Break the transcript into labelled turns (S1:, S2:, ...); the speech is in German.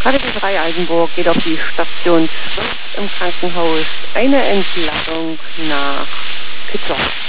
S1: HDB3 Altenburg geht auf die Station 12 im Krankenhaus. Eine Entladung nach Kitzler.